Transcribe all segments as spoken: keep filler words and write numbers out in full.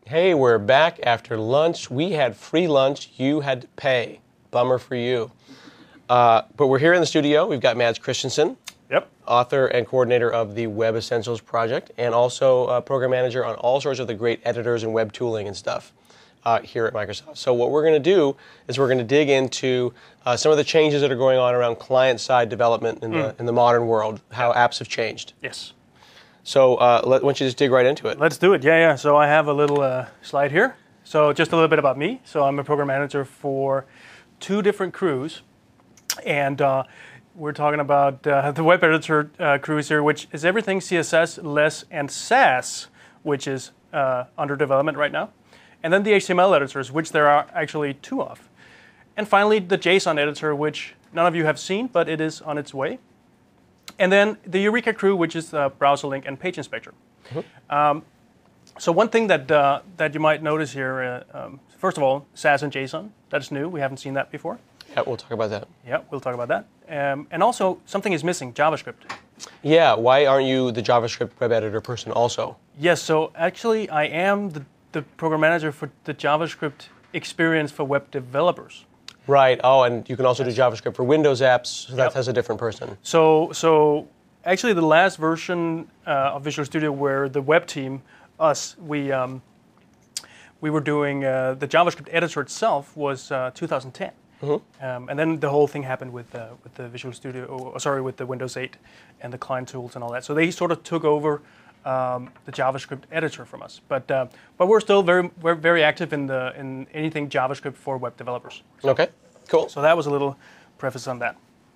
Hey, we're back after lunch. We had free lunch. You had to pay. Bummer for you. Uh, but we're here in the studio. We've got Mads Christensen, Yep. author and coordinator of the Web Essentials project, and also a program manager on all sorts of the great editors and web tooling and stuff uh, here at Microsoft. So what we're going to do is we're going to dig into uh, some of the changes that are going on around client-side development in, mm. the, in the modern world, how apps have changed. Yes. So uh, let, why don't you just dig right into it? Let's do it. Yeah, yeah. So I have a little uh, slide here. So just a little bit about me. So I'm a program manager for two different crews. And uh, we're talking about uh, the web editor uh, crews here, which is everything C S S, Less, and Sass, which is uh, under development right now. And then the H T M L editors, which there are actually two of. And finally, the JSON editor, which none of you have seen, but it is on its way. And then the Eureka crew, which is uh, Browser Link and Page Inspector. Mm-hmm. um, so one thing that uh, that you might notice here, uh, um, first of all, Sass and JSON. That's new. We haven't seen that before. Yeah, we'll talk about that. Yeah, we'll talk about that. Um, and also, something is missing, JavaScript. Yeah, why aren't you the JavaScript web editor person also? Yes, so actually I am the, the program manager for the JavaScript experience for web developers. Right, oh, and you can also yes. do JavaScript for Windows apps, so that yep. has a different person. So, so actually the last version uh, of Visual Studio where the web team, us, we, um, we were doing uh, the JavaScript editor itself was uh, two thousand ten. Mm-hmm. um, and then the whole thing happened with uh, with the Visual Studio, or, sorry, with the Windows eight and the client tools and all that. So they sort of took over um, the JavaScript editor from us. But uh, but we're still very we're very active in the in anything JavaScript for web developers. So, okay, cool. So that was a little preface on that.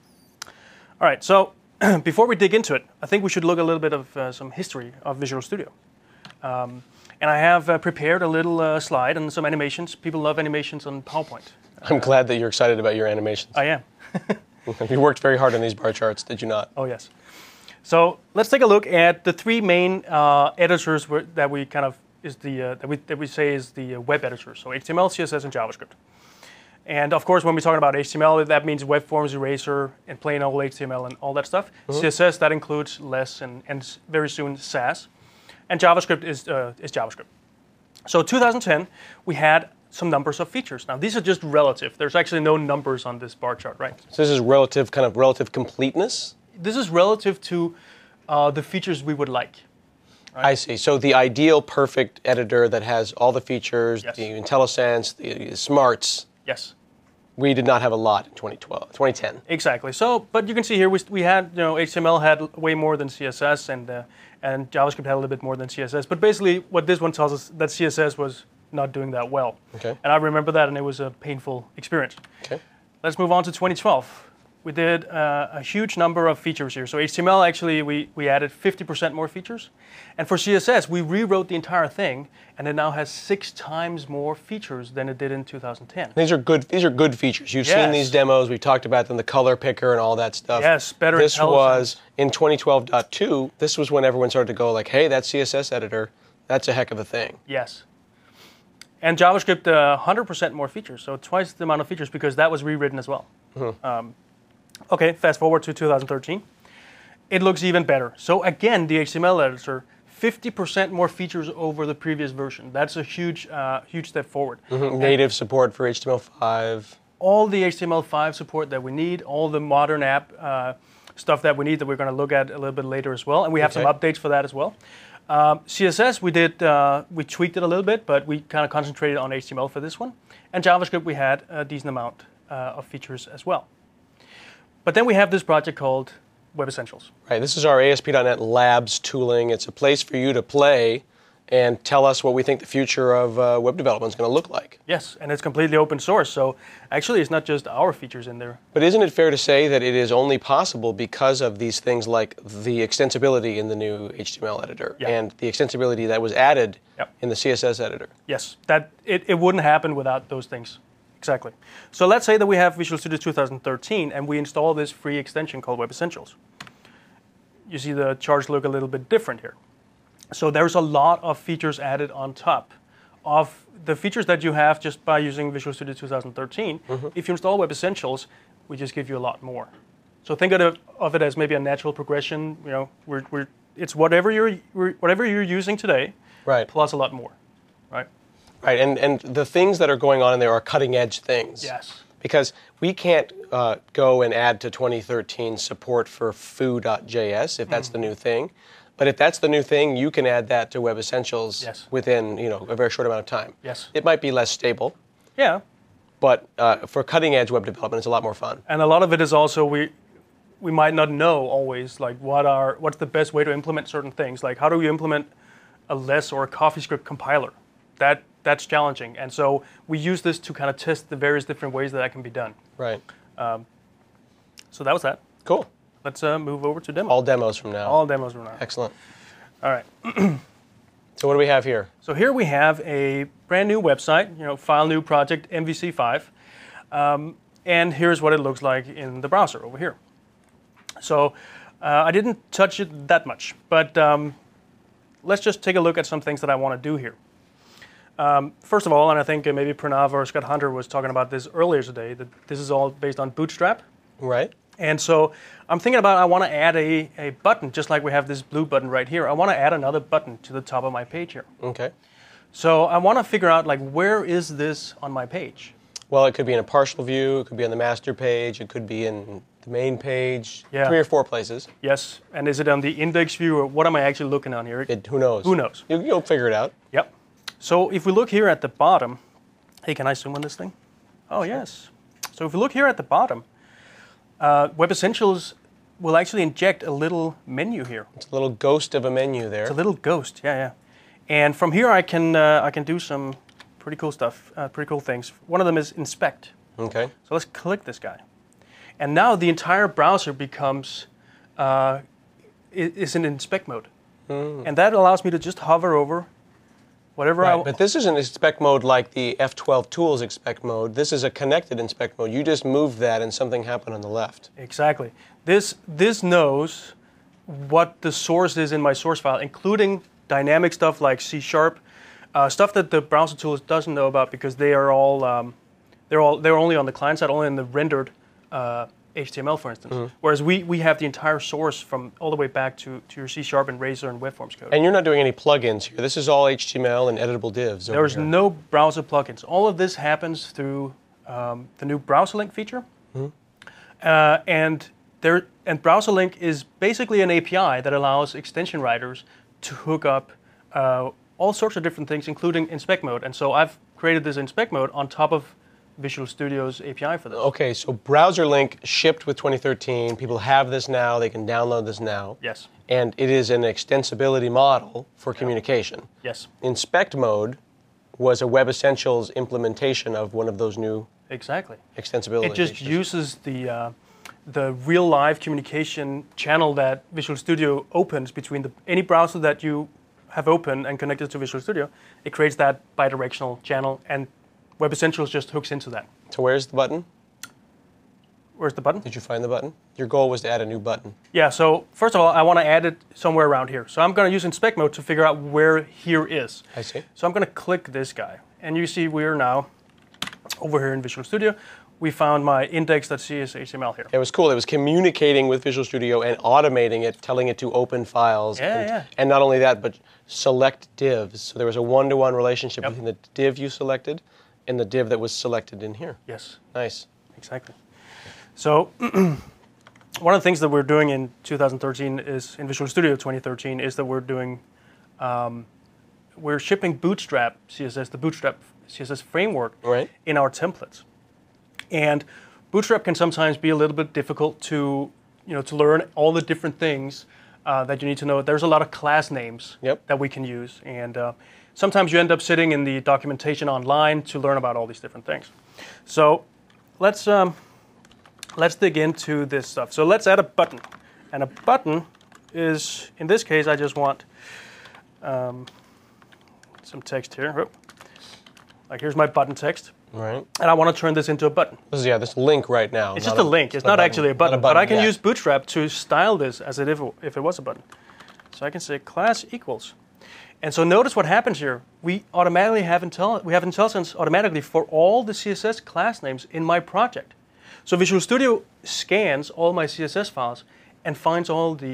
All right. So before we dig into it, I think we should look a little bit of uh, some history of Visual Studio. Um, and I have uh, prepared a little uh, slide and some animations. People love animations on PowerPoint. I'm glad that you're excited about your animations. I am. You worked very hard on these bar charts, did you not? Oh, yes. So let's take a look at the three main uh, editors that we kind of is the uh, that we that we say is the web editors. So H T M L, C S S, and JavaScript. And of course, when we're talking about H T M L, that means Web Forms, Eraser, and plain old H T M L and all that stuff. Mm-hmm. C S S, that includes Less and, and very soon Sass. And JavaScript is uh, is JavaScript. So two thousand ten, we had some numbers of features. Now, these are just relative. There's actually no numbers on this bar chart, right? So this is relative, kind of relative completeness? This is relative to uh, the features we would like. Right? I see. So the ideal perfect editor that has all the features, yes. the IntelliSense, the smarts. Yes. We did not have a lot in twenty twelve, twenty ten. Exactly. So, but you can see here we, we had, you know, H T M L had way more than C S S, and uh, and JavaScript had a little bit more than C S S. But basically, what this one tells us that C S S was not doing that well. Okay. And I remember that, and it was a painful experience. Okay. Let's move on to twenty twelve. We did uh, a huge number of features here. So H T M L, actually, we, we added fifty percent more features. And for C S S, we rewrote the entire thing, and it now has six times more features than it did in two thousand ten. These are good. These are good features. You've yes. seen these demos. We've talked about them, the color picker and all that stuff. Yes, better This intelligence. was in twenty twelve point two. This was when everyone started to go like, "Hey, that C S S editor, that's a heck of a thing." Yes. And JavaScript, uh, one hundred percent more features, so twice the amount of features because that was rewritten as well. Mm-hmm. um, okay, fast forward to two thousand thirteen. It looks even better. So again, the H T M L editor, fifty percent more features over the previous version. That's a huge, uh, huge step forward. Mm-hmm. Native support for H T M L five. All the H T M L five support that we need, all the modern app uh, stuff that we need that we're going to look at a little bit later as well, and we have okay. some updates for that as well. Um, C S S, we did, uh, we tweaked it a little bit, but we kind of concentrated on H T M L for this one. And JavaScript, we had a decent amount uh, of features as well. But then we have this project called Web Essentials. Right, this is our A S P dot net Labs tooling. It's a place for you to play and tell us what we think the future of uh, web development is going to look like. Yes, and it's completely open source, so actually it's not just our features in there. But isn't it fair to say that it is only possible because of these things like the extensibility in the new H T M L editor yep. and the extensibility that was added yep. in the C S S editor? Yes, that it, it wouldn't happen without those things. Exactly. So let's say that we have Visual Studio two thousand thirteen and we install this free extension called Web Essentials. You see the charts look a little bit different here. So there's a lot of features added on top of the features that you have just by using Visual Studio two thousand thirteen. Mm-hmm. If you install Web Essentials, we just give you a lot more. So think of it, of it as maybe a natural progression. You know, we're, we're, it's whatever you're whatever you're using today, right, plus a lot more, right? Right, and, and the things that are going on in there are cutting edge things. Yes. Because we can't uh, go and add to twenty thirteen support for foo dot j s if that's mm-hmm. the new thing. But if that's the new thing, you can add that to Web Essentials yes. within you know a very short amount of time. Yes. It might be less stable. Yeah. But uh, for cutting edge web development, it's a lot more fun. And a lot of it is also we we might not know always like what are what's the best way to implement certain things. Like how do you implement a less or a CoffeeScript compiler? That that's challenging. And so we use this to kind of test the various different ways that that can be done. Right. Um, so that was that. Cool. Let's uh, move over to demo. All demos from now. All demos from now. Excellent. All right. So what do we have here? So here we have a brand new website, you know, file new project M V C five. Um, and here's what it looks like in the browser over here. So uh, I didn't touch it that much, but um, let's just take a look at some things that I want to do here. Um, first of all, and I think uh, maybe Pranav or Scott Hunter was talking about this earlier today, that this is all based on Bootstrap. Right. And so I'm thinking about I want to add a, a button, just like we have this blue button right here. I want to add another button to the top of my page here. Okay. So I want to figure out, like, where is this on my page? Well, it could be in a partial view, it could be on the master page, it could be in the main page, yeah. three or four places. Yes, and is it on the index view, or what am I actually looking on here? It, who knows? Who knows? You, you'll figure it out. Yep. So if we look here at the bottom, hey, can I zoom on this thing? Oh, yes. So if we look here at the bottom, uh, Web Essentials will actually inject a little menu here. It's a little ghost of a menu there. It's a little ghost, yeah, yeah. And from here I can uh, I can do some pretty cool stuff, uh, pretty cool things. One of them is inspect. Okay. So let's click this guy. And now the entire browser becomes, uh, is in inspect mode. Mm. And that allows me to just hover over whatever right, I... But this isn't inspect mode like the F twelve tools inspect mode. This is a connected inspect mode. You just moved that and something happened on the left. Exactly. This, this knows what the source is in my source file, including dynamic stuff like C Sharp, uh, stuff that the browser tools doesn't know about because they are all um, they're all they're only on the client side, only in the rendered uh, H T M L, for instance. Mm-hmm. Whereas we we have the entire source from all the way back to, to your C Sharp and Razor and WebForms code. And you're not doing any plugins here. This is all H T M L and editable divs. There's here. no browser plugins. All of this happens through um, the new BrowserLink feature, mm-hmm. uh, and there and BrowserLink is basically an A P I that allows extension writers to hook up uh, all sorts of different things, including inspect mode. And so I've created this inspect mode on top of Visual Studio's A P I for this. Okay, so BrowserLink shipped with twenty thirteen. People have this now. They can download this now. Yes. And it is an extensibility model for communication. Yes. Inspect mode was a Web Essentials implementation of one of those new exactly extensibility It just features. uses the uh, the real live communication channel that Visual Studio opens between the, any browser that you have open and connected to Visual Studio. It creates that bidirectional channel, and Web Essentials just hooks into that. So where's the button? Where's the button? Did you find the button? Your goal was to add a new button. Yeah, so first of all, I want to add it somewhere around here. So I'm going to use inspect mode to figure out where here is. I see. So I'm going to click this guy. And you see we're now over here in Visual Studio. We found my index.cshtml here. It was cool. It was communicating with Visual Studio and automating it, telling it to open files. Yeah, and, yeah. and not only that, but select divs. So there was a one-to-one relationship Yep. between the div you selected and the div that was selected in here. Yes. Nice. Exactly. So one of the things that we're doing in two thousand thirteen is, in Visual Studio twenty thirteen, is that we're doing, um, we're shipping Bootstrap C S S, the Bootstrap C S S framework, right. in our templates. And Bootstrap can sometimes be a little bit difficult to, you know, to learn all the different things uh, that you need to know. There's a lot of class names yep. that we can use, and uh, sometimes you end up sitting in the documentation online to learn about all these different things. So let's um, let's dig into this stuff. So let's add a button, and a button is, in this case, I just want um, some text here. Like here's my button text. Right. And I want to turn this into a button. This is, yeah, this link right now. It's just a, a link. It's not, not actually a button. A button but I can yet. use Bootstrap to style this as if it, if it was a button. So I can say class equals. And so notice what happens here. We automatically have intel we have IntelliSense automatically for all the C S S class names in my project. So Visual Studio scans all my C S S files and finds all the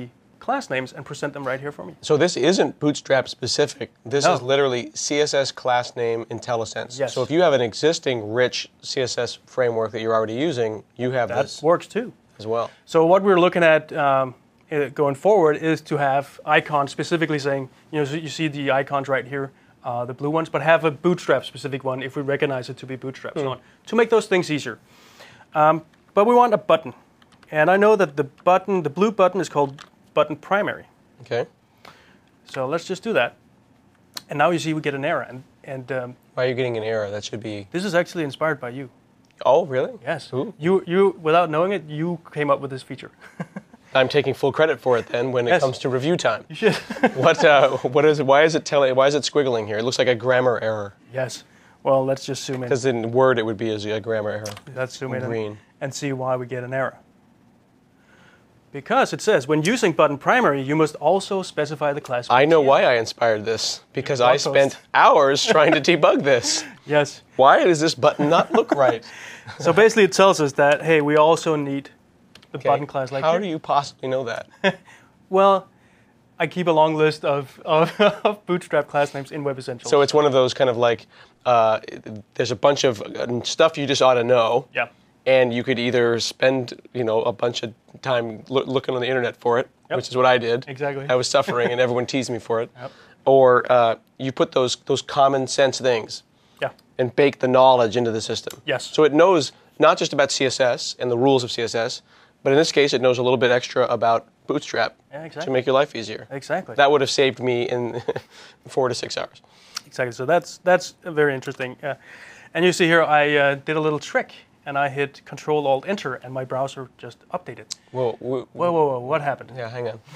class names and present them right here for me. So this isn't Bootstrap specific. This No. is literally C S S class name IntelliSense. Yes. So if you have an existing rich C S S framework that you're already using, you have That this works too. as well. So what we're looking at um, uh, going forward is to have icons specifically saying, you know, so you see the icons right here, uh, the blue ones, but have a Bootstrap specific one if we recognize it to be Bootstrap, Hmm. so on, to make those things easier. Um, but we want a button. And I know that the button, the blue button is called button primary. Okay. So let's just do that. And now you see we get an error. And, and um, Why are you getting an error? That should be. this is actually inspired by you. Oh, really? Yes. Ooh. You, you, without knowing it, you came up with this feature. I'm taking full credit for it then when it Yes. comes to review time. You should. What? Uh, what is it? Why is it telling? Why is it squiggling here? It looks like a grammar error. Yes. Well, let's just zoom in. Because in Word it would be as a grammar error. Let's zoom in and, Green. and see why we get an error. Because it says, when using button primary, you must also specify the class. I know why I inspired this. Because I blog post. spent hours trying to debug this. Yes. Why does this button not look right? So basically it tells us that, hey, we also need the Okay, button class like How here. do you possibly know that? Well, I keep a long list of, of, of Bootstrap class names in Web Essentials. So it's one of those kind of like, uh, there's a bunch of uh, stuff you just ought to know. yeah. And you could either spend, you know, a bunch of time loo- looking on the internet for it, Yep. which is what I did. Exactly. I was suffering, and everyone teased me for it. Yep. Or uh, you put those those common sense things Yeah. and bake the knowledge into the system. Yes. So it knows not just about C S S and the rules of C S S, but in this case, it knows a little bit extra about Bootstrap Yeah, to exactly. make your life easier. Exactly. That would have saved me in four to six hours. Exactly. So that's that's very interesting. Uh, and you see here, I uh, did a little trick, and I hit Control Alt Enter, and my browser just updated. Whoa, whoa, Whoa, whoa, whoa! What happened? yeah, hang on.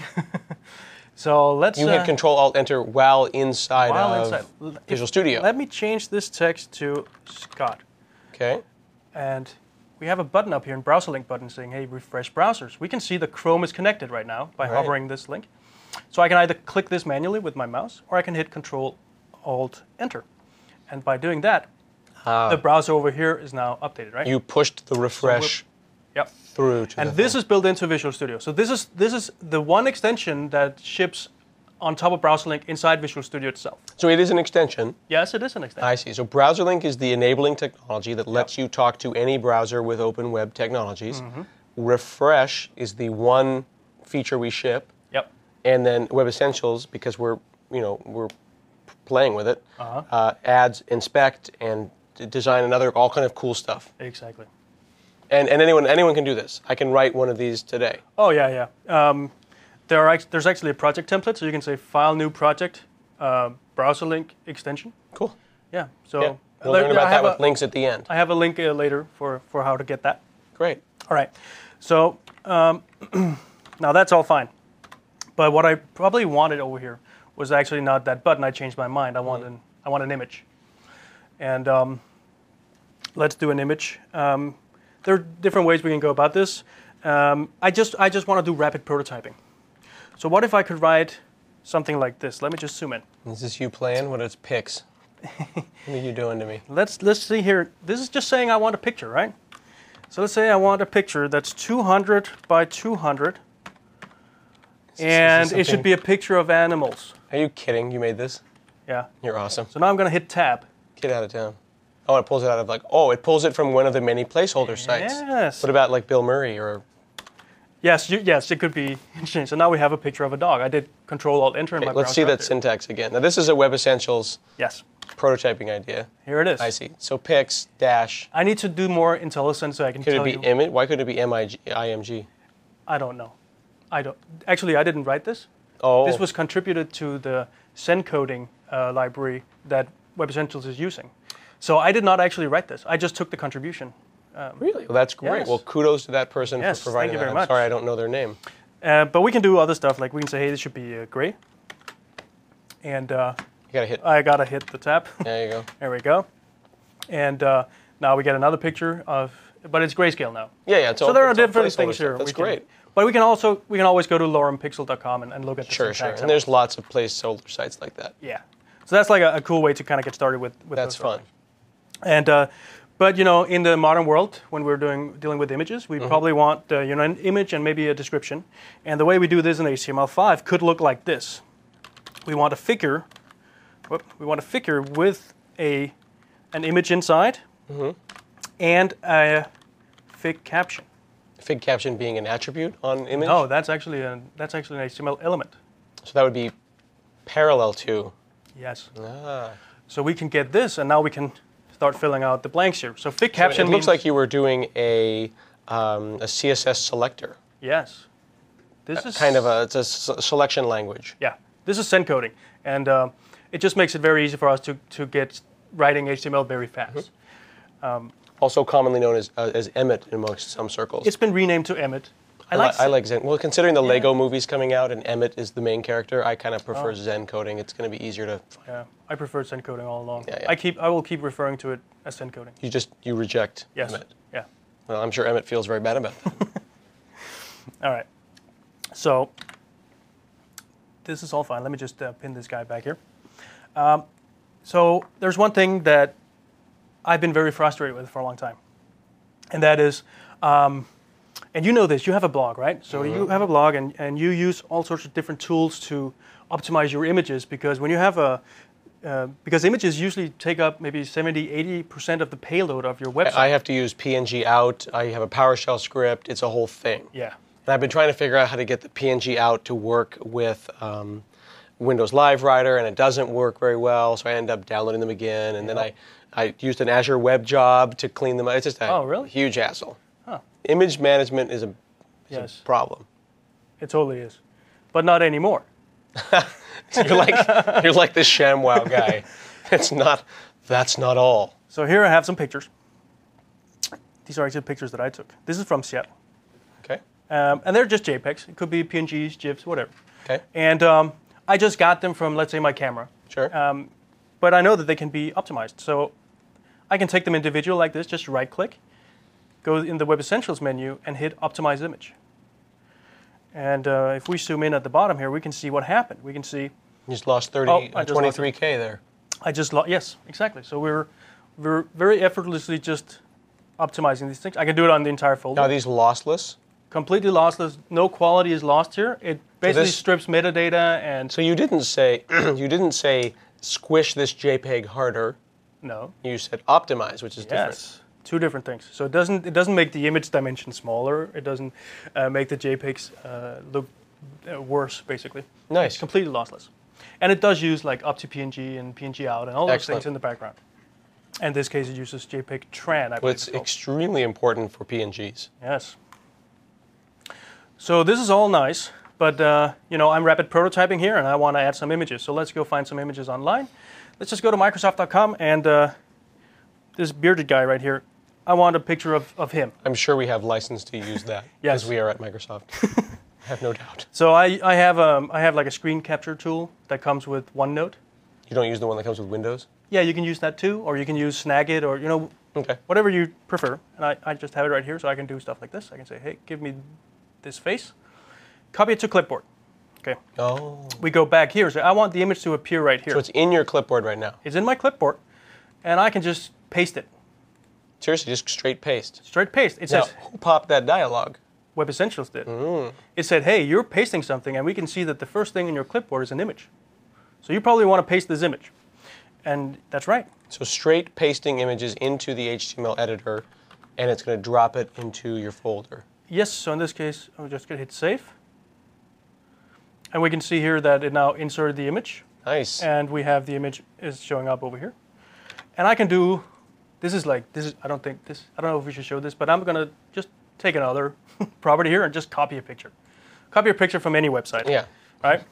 So let's. You uh, hit Control Alt Enter while inside while of inside. L- if- Visual Studio. Let me change this text to Scott, Okay. and we have a button up here, a browser link button, saying, "Hey, refresh browsers." We can see that Chrome is connected right now by Right. hovering this link. So I can either click this manually with my mouse, or I can hit Control Alt Enter, and by doing that, the browser over here is now updated, right? You pushed the refresh Yep. through to And the this thing. is built into Visual Studio. So this is this is the one extension that ships on top of BrowserLink inside Visual Studio itself. So it is an extension. Yes, it is an extension. I see. So BrowserLink is the enabling technology that lets you talk to any browser with open web technologies. Mm-hmm. Refresh is the one feature we ship, Yep. and then Web Essentials, because we're you know we're playing with it, Uh-huh. uh, adds inspect and d- design and other all kind of cool stuff. Exactly. And and anyone anyone can do this. I can write one of these today. Oh yeah, yeah. Um, there are act- there's actually a project template, so you can say File New Project, uh, BrowserLink extension. Cool. Yeah. So Yeah. We'll there- learn I about that have with a- links at the end. I have a link uh, later for for how to get that. Great. All right. So um, now that's all fine. But what I probably wanted over here was actually not that button. I changed my mind. I want an I want an image. And um, let's do an image. Um, there are different ways we can go about this. Um, I just I just want to do rapid prototyping. So what if I could write something like this? Let me just zoom in. Is this you playing? What is pics? What are you doing to me? Let's let's see here. This is just saying I want a picture, right? So let's say I want a picture that's two hundred by two hundred, and it should something- be a picture of animals. Are you kidding? You made this? Yeah. You're awesome. So now I'm going to hit Tab. Get out of town. Oh, it pulls it out of like, oh, it pulls it from one of the many placeholder sites. Yes. What about like Bill Murray or, Yes, you, yes, it could be interesting. So now we have a picture of a dog. I did Control Alt Enter in my let's browser see up that there. syntax again. Now this is a Web Essentials Yes, prototyping idea. here it is. I see. So pics dash, I need to do more IntelliSense so I can could it tell be you. image? Why couldn't it be M I G, I M G? I don't know. I don't. Actually, I didn't write this. Oh, This was contributed to the Zencoding uh, library that Web Essentials is using. So I did not actually write this. I just took the contribution. really? Well, that's great. Yes. Well, kudos to that person Yes, for thank providing you that. very I'm much. sorry I don't know their name. Uh, but we can do other stuff. Like we can say, hey, this should be uh, gray. And uh, You gotta hit. I gotta hit the tab. There you go. There we go. And uh, now we get another picture of, but it's grayscale now. Yeah, yeah. It's So all, there are it's all different placeholder things stuff. here. That's we can- great. But we can also we can always go to lorem pixel dot com and, and look at the Sure, sure. syntax. And there's lots of placeholder sites like that. yeah. So that's like a, a cool way to kind of get started with with That's those sort of fun. things. And uh, But you know, in the modern world, when we're doing dealing with images, we mm-hmm. probably want uh, you know an image and maybe a description. And the way we do this in H T M L five could look like this. We want a figure. Whoop, we want a figure with a an image inside mm-hmm. and a fig caption. Fig caption being an attribute on image? No, that's actually a that's actually an H T M L element. So that would be parallel to. Yes. Ah. So we can get this, and now we can start filling out the blanks here. So fig caption so it looks means, like you were doing a um, a C S S selector. Yes. This a, is kind of a it's a s- selection language. Yeah. This is send coding, and uh, it just makes it very easy for us to to get writing H T M L very fast. Mm-hmm. Um, also commonly known as uh, as Emmet in amongst some circles. It's been renamed to Emmet. I, I like I like Zen. Well, considering the yeah. Lego movies coming out and Emmet is the main character, I kind of prefer oh. Zen coding. It's going to be easier to find. Yeah, I prefer Zen coding all along. Yeah, yeah. I keep I will keep referring to it as Zen coding. You just you reject yes. Emmet. Yeah. Well, I'm sure Emmet feels very bad about that. All right. So this is all fine. Let me just uh, pin this guy back here. Um, so there's one thing that I've been very frustrated with for a long time, and that is, um, and you know this, you have a blog, right? So mm-hmm. you have a blog, and, and you use all sorts of different tools to optimize your images, because when you have a, uh, because images usually take up maybe seventy, eighty percent of the payload of your website. I have to use P N G out, I have a PowerShell script, it's a whole thing. Yeah. And I've been trying to figure out how to get the P N G out to work with um, Windows Live Writer, and it doesn't work very well, so I end up downloading them again, and yep. then I, I used an Azure Web Job to clean them up. It's just a oh, really? huge hassle. Huh. Image management is, a, is yes. a problem. It totally is. But not anymore. you're like you're like this ShamWow guy. It's not, that's not all. So here I have some pictures. These are actually pictures that I took. This is from Seattle. Okay. Um, and they're just JPEGs. It could be P N Gs, GIFs, whatever. Okay. And um, I just got them from, let's say, my camera. Sure. Um, but I know that they can be optimized. So I can take them individual like this, just right-click, go in the Web Essentials menu, and hit Optimize Image. And uh, if we zoom in at the bottom here, we can see what happened. We can see... You just lost thirty, oh, uh, twenty-three K there. I just lost... Yes, exactly. So we're, we're very effortlessly just optimizing these things. I can do it on the entire folder. Now, are these lossless? Completely lossless. No quality is lost here. It basically so this, strips metadata and... So you didn't say you didn't say squish this JPEG harder. No. You said optimize, which is yes. different. Yes, two different things. So it doesn't it doesn't make the image dimension smaller. It doesn't uh, make the JPEGs uh, look uh, worse, basically. Nice. It's completely lossless. And it does use like up to P N G and P N G out and all those Excellent. things in the background. And in this case, it uses JPEG Tran. I well, believe it's it's extremely important for P N Gs. Yes. So this is all nice, but uh, you know, I'm rapid prototyping here, and I want to add some images. So let's go find some images online. Let's just go to Microsoft dot com, and uh, this bearded guy right here, I want a picture of, of him. I'm sure we have license to use that. Yes. As we are at Microsoft. I have no doubt. So I, I have um, I have like a screen capture tool that comes with OneNote. You don't use the one that comes with Windows? Yeah, you can use that too, or you can use Snagit, or you know, okay. whatever you prefer. And I, I just have it right here, so I can do stuff like this. I can say, hey, give me this face. Copy it to clipboard. Okay. Oh. We go back here. So I want the image to appear right here. So it's in your clipboard right now? It's in my clipboard, and I can just paste it. Seriously, just straight paste? Straight paste. It now, says... who popped that dialogue? Web Essentials did. Mm. It said, hey, you're pasting something, and we can see that the first thing in your clipboard is an image. So you probably want to paste this image. And that's right. So straight pasting images into the H T M L editor, and it's going to drop it into your folder. Yes, so in this case, I'm just going to hit save. And we can see here that it now inserted the image. Nice. And we have the image is showing up over here. And I can do, this is like, this is, I don't think this, I don't know if we should show this, but I'm going to just take another property here and just copy a picture. Copy a picture from any website. Yeah. Right?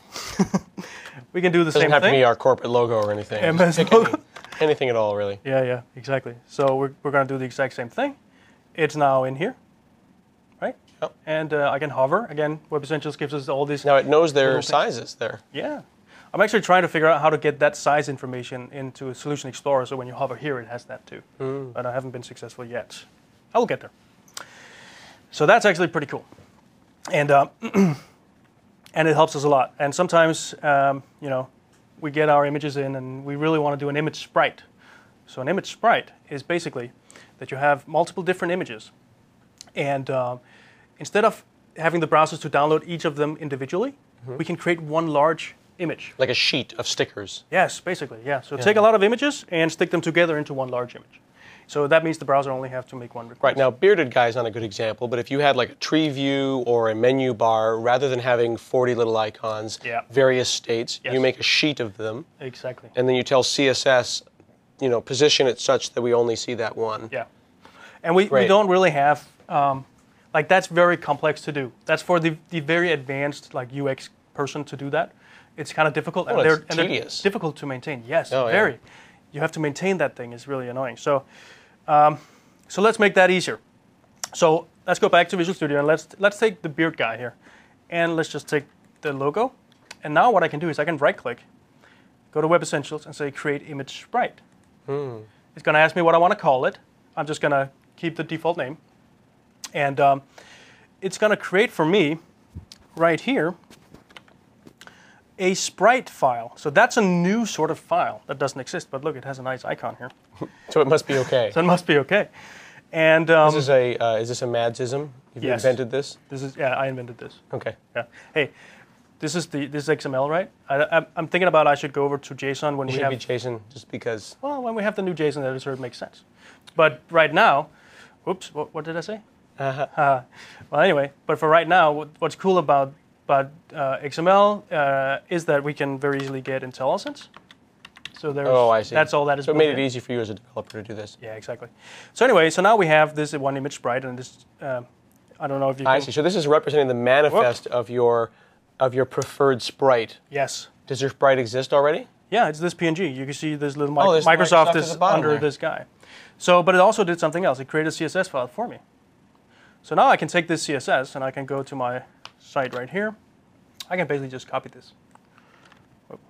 We can do the Doesn't same thing. have to be our corporate logo or anything. M S Just logo. Any, anything at all, really. Yeah, yeah, exactly. So we're, we're going to do the exact same thing. It's now in here, right? Yep. And uh, I can hover. Again, Web Essentials gives us all these... Now it knows their little sizes there. Yeah. I'm actually trying to figure out how to get that size information into Solution Explorer, so when you hover here, it has that too. Mm. But I haven't been successful yet. I will get there. So that's actually pretty cool. And uh, and it helps us a lot. And sometimes, um, you know, we get our images in and we really want to do an image sprite. So an image sprite is basically that you have multiple different images. And uh, instead of having the browsers to download each of them individually, mm-hmm. we can create one large image. Like a sheet of stickers. Yes, basically, yeah. So yeah. take a lot of images and stick them together into one large image. So that means the browser only has to make one request. Right, now Bearded Guy is not a good example, but if you had like a tree view or a menu bar, rather than having forty little icons, yeah. various states, yes. you make a sheet of them. Exactly. And then you tell C S S, you know, position it such that we only see that one. Yeah. And we, we don't really have, um, like that's very complex to do. That's for the, the very advanced like U X person to do that. It's kind of difficult. Oh, and they're, it's and tedious. They're difficult to maintain. Yes, oh, very. Yeah. You have to maintain that thing. It's really annoying. So, um, so let's make that easier. So let's go back to Visual Studio and let's let's take the beard guy here, and let's just take the logo. And now what I can do is I can right-click, go to Web Essentials, and say Create Image Sprite. Hmm. It's going to ask me what I want to call it. I'm just going to keep the default name, and um, it's going to create for me right here a sprite file. So that's a new sort of file that doesn't exist, but look, it has a nice icon here. So it must be okay. So it must be okay. And um, this is a uh, is this a Madsism? You've yes. invented this? This is yeah, I invented this. Okay. Yeah. Hey, this is the this is X M L, right? I, I'm, I'm thinking about I should go over to JSON when it we should have be JSON, just because. Well, when we have the new JSON editor, it makes sense. But right now, whoops, what, what did I say? Uh-huh. Uh, well, anyway, but for right now, what, what's cool about but uh, X M L uh, is that we can very easily get IntelliSense. So there's, oh, I see. That's all that is. So it made it easy for you as a developer to do this. Yeah, exactly. So anyway, so now we have this one image sprite, and this. Uh, I don't know if you. I can... see. So this is representing the manifest Whoop. of your of your preferred sprite. Yes. Does your sprite exist already? Yeah, it's this P N G. You can see this little mi- oh, this Microsoft, Microsoft is under there. this guy. So, but it also did something else. It created a C S S file for me. So now I can take this C S S and I can go to my site right here. I can basically just copy this. Whoop.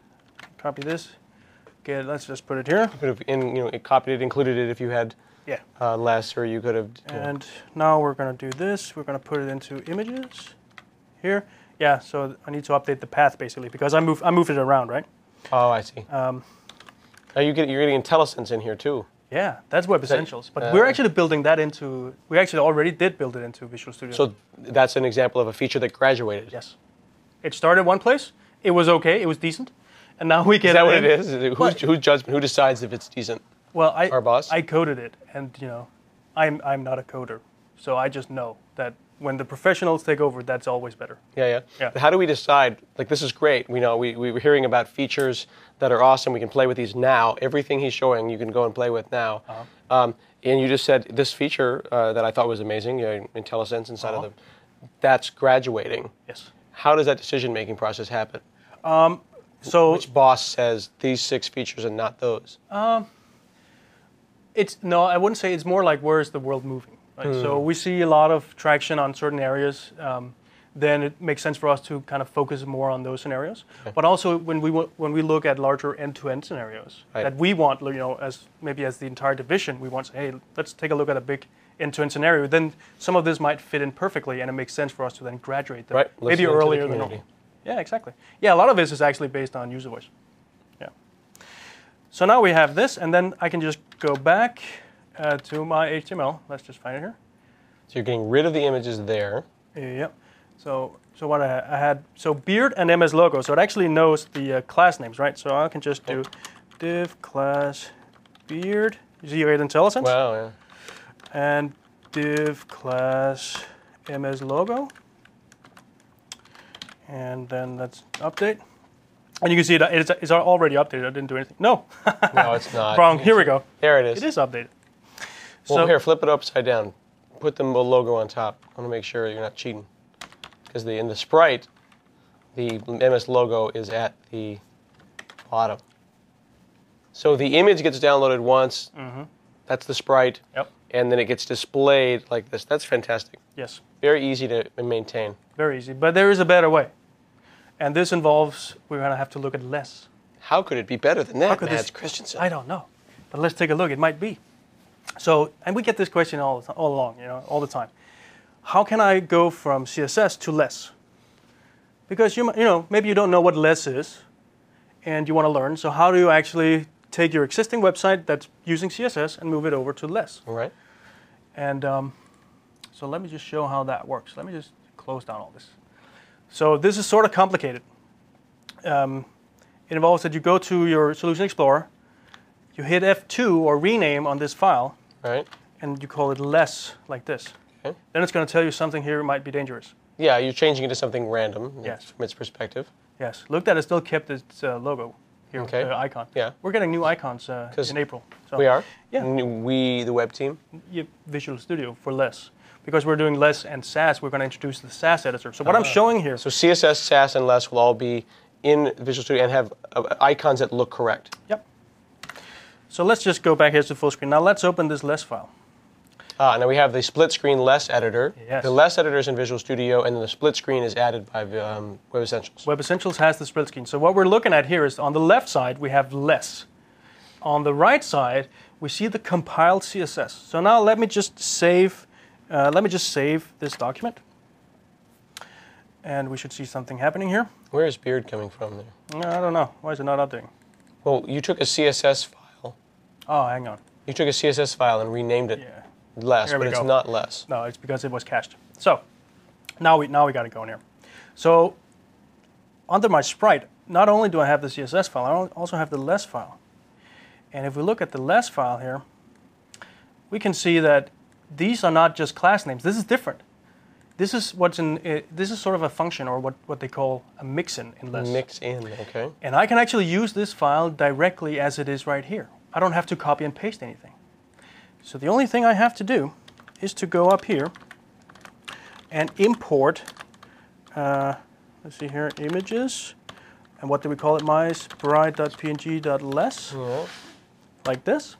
Copy this. Okay, let's just put it here. You could have, in, you know, it copied it, included it if you had yeah. uh, less, or you could have. You and know. now we're going to do this. We're going to put it into images here. Yeah, so I need to update the path basically because I move I moved it around, right? Oh, I see. Um, Are you get, you're getting IntelliSense in here too? Yeah, that's Web Essentials. But uh, we're actually building that into. We actually already did build it into Visual Studio. So that's an example of a feature that graduated. Yes, it started one place. It was okay. It was decent. And now we get. Is that it what in. it is? Who's, whose judgment? Who decides if it's decent? Well, I Our boss? I coded it, and you know, I'm I'm not a coder, so I just know that when the professionals take over, that's always better. Yeah, yeah. Yeah. But how do we decide? Like, this is great. We know we we were hearing about features that are awesome. We can play with these now. Everything he's showing, you can go and play with now. Uh-huh. Um, and you just said this feature uh, that I thought was amazing, you know, IntelliSense inside uh-huh. of the, that's graduating. Yes. How does that decision-making process happen? Um, so which boss says these six features and not those? Um, it's no, I wouldn't say. It's more like where is the world moving. Right? Hmm. So we see a lot of traction on certain areas. Um, then it makes sense for us to kind of focus more on those scenarios. Okay. But also when we w- when we look at larger end-to-end scenarios Right. that we want, you know, as maybe as the entire division, we want to say, hey, let's take a look at a big end-to-end scenario. Then some of this might fit in perfectly, and it makes sense for us to then graduate them Right. maybe Listening to the earlier than community. normal. Yeah, exactly. Yeah, a lot of this is actually based on user voice. Yeah. So now we have this, and then I can just go back uh, to my H T M L. Let's just find it here. So you're getting rid of the images there. Yeah. So so what I, I had, so beard and M S logo. So it actually knows the uh, class names, right? So I can just do div class beard. You see you get IntelliSense? Wow, yeah. And div class M S logo. And then let's update. And you can see it, it's, it's already updated. I didn't do anything. No. No, it's not. Wrong. Here we go. There it is. It is updated. Well, So here, flip it upside down. Put the logo on top. I want to make sure you're not cheating. Because the, in the sprite, the M S logo is at the bottom. So the image gets downloaded once. Mm-hmm. That's the sprite. Yep. And then it gets displayed like this. That's fantastic. Yes. Very easy to maintain. Very easy. But there is a better way. And this involves, we're going to have to look at less. How could it be better than that, How could Mads this- Christensen? I don't know. But let's take a look. It might be. So, and we get this question all the, all along, you know, all the time. How can I go from C S S to less? Because, you, you know, maybe you don't know what less is, and you want to learn. So how do you actually take your existing website that's using C S S and move it over to less. All right. And um, so let me just show how that works. Let me just close down all this. So this is sort of complicated. Um, it involves that you go to your Solution Explorer, you hit F two or rename on this file, Right. and you call it less, like this. Okay. Then it's going to tell you something here might be dangerous. Yeah, you're changing it to something random. Yes. From its perspective. Yes. Look that it still kept its uh, logo here, Okay. the icon. Yeah. We're getting new icons uh, 'Cause in April. So We are. Yeah. N- We, the web team. yeah, Visual Studio for less. Because we're doing less and Sass, we're going to introduce the Sass editor. So what I'm showing here. So C S S, Sass, and less will all be in Visual Studio and have uh, icons that look correct. Yep. So let's just go back here to full screen. Now let's open this less file. Ah, now we have the split screen less editor. Yes. The less editor is in Visual Studio, and then the split screen is added by um, Web Essentials. Web Essentials has the split screen. So what we're looking at here is on the left side, we have less. On the right side, we see the compiled C S S. So now let me just save, uh, let me just save this document. And we should see something happening here. Where is Beard coming from there? I don't know. Why is it not updating? Well, you took a C S S file. Oh, hang on. You took a C S S file and renamed it Yeah. less, There but we it's go. not less. No, it's because it was cached. So now we now we got it going here. So under my sprite, not only do I have the C S S file, I also have the less file. And if we look at the less file here, we can see that these are not just class names. This is different. This is what's in. Uh, this is sort of a function, or what, what they call a mixin in less. Mix in, okay. And I can actually use this file directly as it is right here. I don't have to copy and paste anything. So the only thing I have to do is to go up here and import, uh, let's see here, images, and what do we call it? My sprite.png.less, Yeah. like this.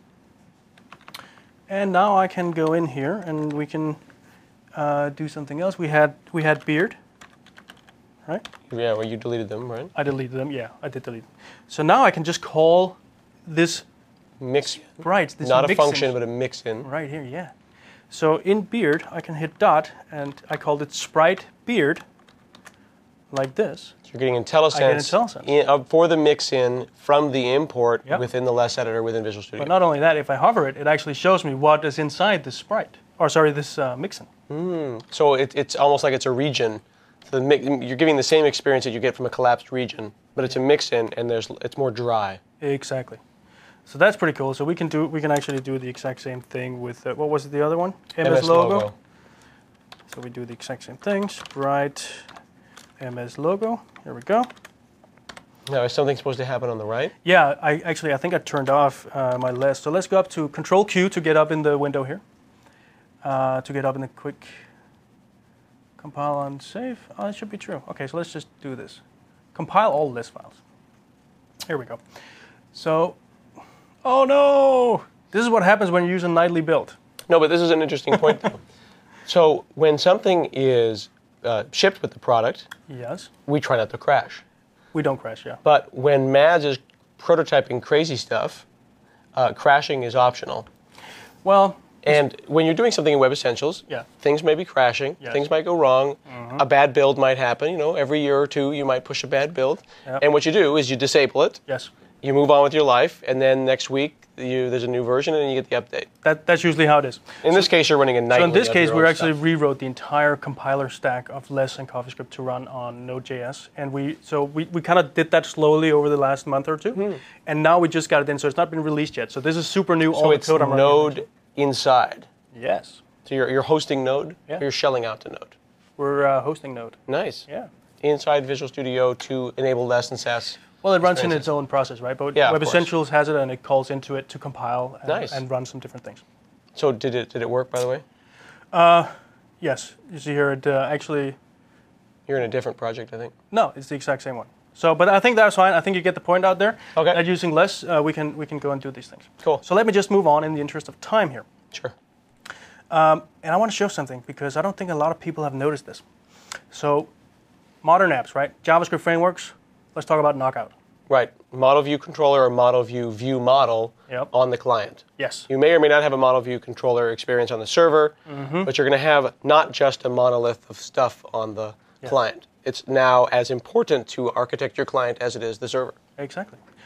And now I can go in here and we can uh, do something else. We had we had Beard, right? Yeah, well, you deleted them, right? I deleted them. Yeah, I did delete them. So now I can just call this Mix in. sprite. This Not a mixin function, but a mix in. right here. Yeah. So in Beard, I can hit dot, and I called it sprite Beard, like this. So you're getting IntelliSense, I get IntelliSense. in, uh, for the mix in from the import Yep. within the less editor within Visual Studio. But not only that, if I hover it, it actually shows me what is inside this sprite, or sorry, this uh, mixin. So it, it's almost like it's a region. So the mi- you're giving the same experience that you get from a collapsed region, but it's a mix in, and there's it's more dry. Exactly. So that's pretty cool. So we can do we can actually do the exact same thing with uh, what was it, the other one? M S, logo. So we do the exact same thing. Sprite M S logo. Here we go. Now, is something supposed to happen on the right? Yeah, I actually I think I turned off uh, my list. So let's go up to Control Q to get up in the window here. Uh, to get up in the quick compile and save. Oh, that should be true. Okay, so let's just do this. Compile all list files. Here we go. So, oh no! This is what happens when you use a nightly build. No, but this is an interesting point, though. So when something is uh, shipped with the product, Yes. we try not to crash. We don't crash, yeah. But when Mads is prototyping crazy stuff, uh, crashing is optional. Well, And when you're doing something in Web Essentials, Yeah. things may be crashing, Yes. things might go wrong, a bad build might happen. You know, every year or two you might push a bad build. Yep. And what you do is you disable it, yes. you move on with your life, and then next week you, there's a new version and you get the update. That, that's usually how it is. In this case, you're running a nightly. So in this of case, your we own actually stuff. rewrote the entire compiler stack of Less and CoffeeScript to run on Node.js, and we so we, we kind of did that slowly over the last month or two, and now we just got it in. So it's not been released yet. So this is super new. Hmm. So all it's the code I'm running. Node inside. Yes, So you're, you're hosting Node, Yeah. or you're shelling out to Node. we're uh, hosting Node. Nice. Yeah. Inside Visual Studio to enable Less and Sass. Well, it runs in Experiences. its own process, right? But Yeah, of Web course. Essentials has it, and it calls into it to compile and, Nice. and run some different things. So did it did it work, by the way? Yes, you see here, it uh, actually. You're in a different project, I think. No, it's the exact same one. So, but I think that's fine. I think you get the point out there. Okay. That using Less, uh, we can we can go and do these things. Cool. So let me just move on in the interest of time here. Sure. And I want to show something because I don't think a lot of people have noticed this. So, modern apps, right? JavaScript frameworks. Let's talk about Knockout. Right. Model view controller or model view view model Yep. on the client. Yes. You may or may not have a model view controller experience on the server, Mm-hmm. but you're going to have not just a monolith of stuff on the Yeah. client. It's now as important to architect your client as it is the server. Exactly.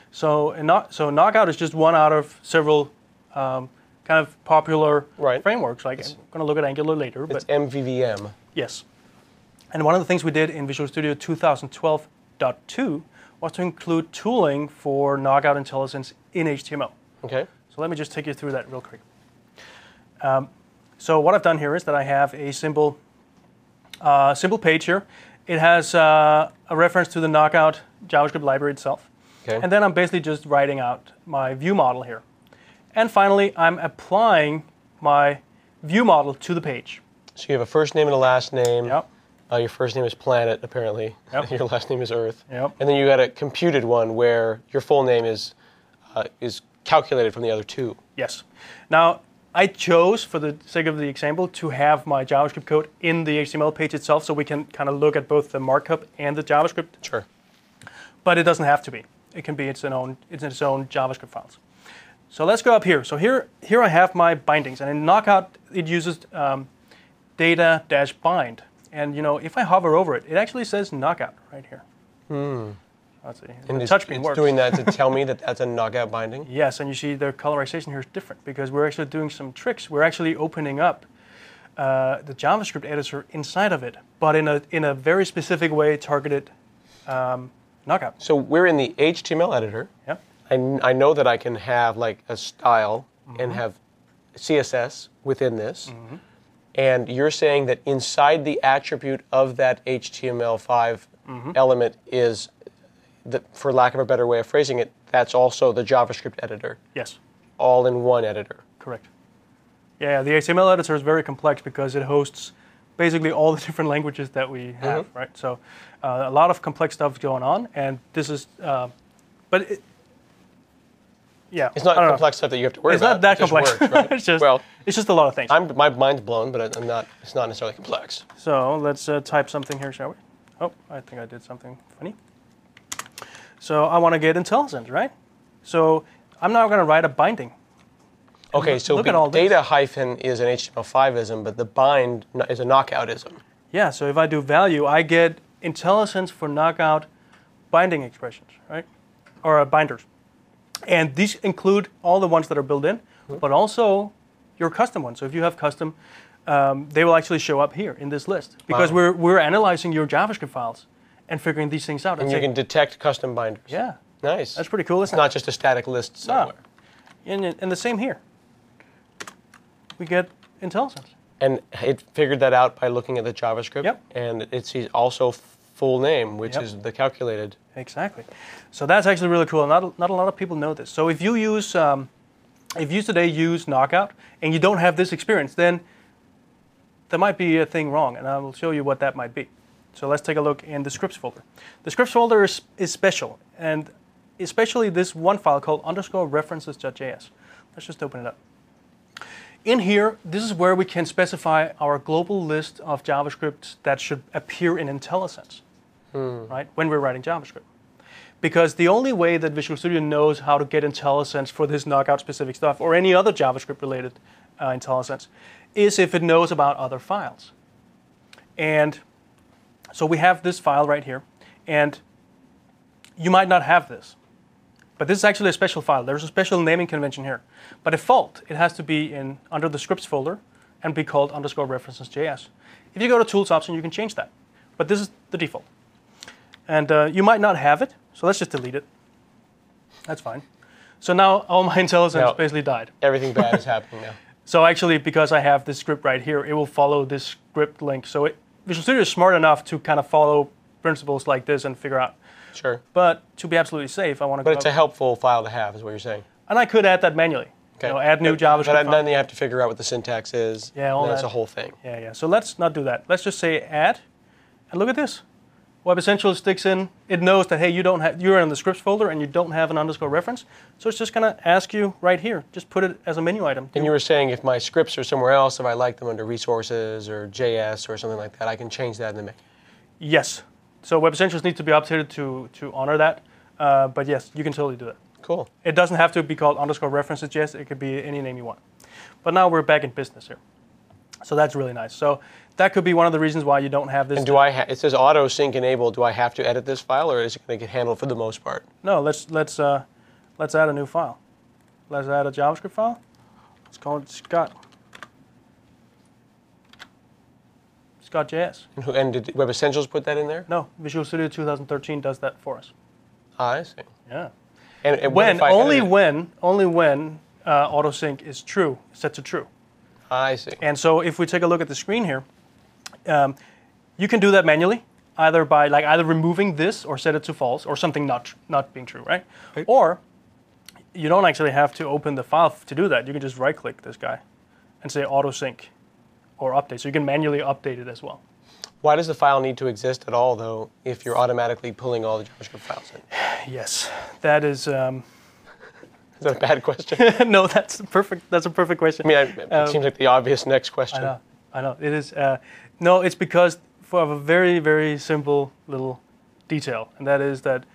So, and not, so Knockout is just one out of several um, kind of popular right. frameworks. Like it's, I'm going to look at Angular later. It's but M V V M. Yes. And one of the things we did in Visual Studio twenty twelve point two was to include tooling for Knockout IntelliSense in H T M L. Okay. So let me just take you through that real quick. Um, so what I've done here is that I have a simple, uh, simple page here. It has uh, a reference to the Knockout JavaScript library itself. Okay. And then I'm basically just writing out my view model here. And finally, I'm applying my view model to the page. So you have a first name and a last name. Yep. Uh, your first name is Planet, apparently. Yep. Your last name is Earth. Yep. And then you had a computed one where your full name is uh, is calculated from the other two. Yes. Now, I chose, for the sake of the example, to have my JavaScript code in the H T M L page itself, so we can kind of look at both the markup and the JavaScript. Sure. But it doesn't have to be. It can be its own, it's its own JavaScript files. So let's go up here. So here, here I have my bindings, and in Knockout it uses um, data-bind. And you know, if I hover over it, it actually says Knockout right here. Hmm. Let's see. And the it's, touchscreen it's works. doing that to tell me that that's a Knockout binding? Yes, and you see the colorization here is different because we're actually doing some tricks. We're actually opening up uh, the JavaScript editor inside of it, but in a in a very specific way, targeted um, Knockout. So we're in the H T M L editor. Yep. I, I know that I can have like a style mm-hmm. and have C S S within this. Mm-hmm. And you're saying that inside the attribute of that H T M L five mm-hmm. element is, the, for lack of a better way of phrasing it, that's also the JavaScript editor. Yes. All in one editor. Correct. Yeah, the H T M L editor is very complex because it hosts basically all the different languages that we have, mm-hmm. right? So uh, a lot of complex stuff going on, and this is, uh, but it, yeah. It's not complex know. stuff that you have to worry it's about. It's not that complex. Works, right? it's just, well, it's just a lot of things. I'm, my mind's blown, but I'm not. It's not necessarily complex. So let's uh, type something here, shall we? Oh, I think I did something funny. So I want to get IntelliSense, right? So I'm now going to write a binding. Okay, look, so look at all data this. hyphen is an H T M L five ism, but the bind is a knockoutism. Yeah, so if I do value, I get IntelliSense for knockout binding expressions, right? Or uh, binders. And these include all the ones that are built in, mm-hmm. but also your custom ones. So if you have custom, um, they will actually show up here in this list because wow. we're we're analyzing your JavaScript files and figuring these things out. And, and you say, can detect custom binders. Yeah. Nice. That's pretty cool, isn't it's it? Not just a static list somewhere. No. And, and the same here. We get IntelliSense. And it figured that out by looking at the JavaScript. Yep. And it sees also full name, which yep. is the calculated. Exactly. So that's actually really cool. Not a, not a lot of people know this. So if you use, um, if you today use Knockout and you don't have this experience, then there might be a thing wrong, and I will show you what that might be. So let's take a look in the scripts folder. The scripts folder is, is special, and especially this one file called underscore references.js. Let's just open it up. In here, this is where we can specify our global list of JavaScript that should appear in IntelliSense, hmm. right, when we're writing JavaScript. Because the only way that Visual Studio knows how to get IntelliSense for this knockout-specific stuff, or any other JavaScript-related uh, IntelliSense, is if it knows about other files. And so we have this file right here, and you might not have this. But this is actually a special file. There's a special naming convention here. By default, it has to be in under the scripts folder and be called underscore references.js. If you go to Tools option, you can change that. But this is the default. And uh, you might not have it, so let's just delete it. That's fine. So now all my IntelliSense now, basically died. Everything bad is happening now. So actually, because I have this script right here, it will follow this script link. So it, Visual Studio is smart enough to kind of follow principles like this and figure out. Sure. But to be absolutely safe, I want to But go it's a helpful file to have, is what you're saying. And I could add that manually. Okay. You know, add new but, JavaScript. But then you have to figure out what the syntax is. Yeah, all that's that. a whole thing. Yeah, yeah. So let's not do that. Let's just say add, and look at this. Web Essentials sticks in. It knows that hey, you don't have you're in the scripts folder and you don't have an underscore reference. So it's just gonna ask you right here. Just put it as a menu item. And you were saying if my scripts are somewhere else, if I like them under resources or J S or something like that, I can change that in the menu. Yes. So Web Essentials needs to be updated to to honor that. Uh, but yes, you can totally do that. Cool. It doesn't have to be called underscore references.js. It could be any name you want. But now we're back in business here. So that's really nice. So that could be one of the reasons why you don't have this. And do I? Ha- it says auto sync enable. Do I have to edit this file, or is it going to get handled for the most part? No. Let's let's uh, let's add a new file. Let's add a JavaScript file. Let's call it Scott. Scott.js. And did Web Essentials put that in there? No, Visual Studio two thousand thirteen does that for us. Ah, I see. Yeah. And, and When only edit when only when uh, autosync is true, set to true. I see. And so if we take a look at the screen here, um, you can do that manually, either by like either removing this or set it to false, or something not not being true, right? Right. Or you don't actually have to open the file to do that. You can just right-click this guy and say autosync or update. So you can manually update it as well. Why does the file need to exist at all, though, if you're automatically pulling all the JavaScript files in? Yes, that is. Um, Is that a bad question? no, that's a perfect. That's a perfect question. I mean, I, it Um, seems like the obvious next question. I know. I know. It is. Uh, no, it's because for a very, very simple little detail, and that is that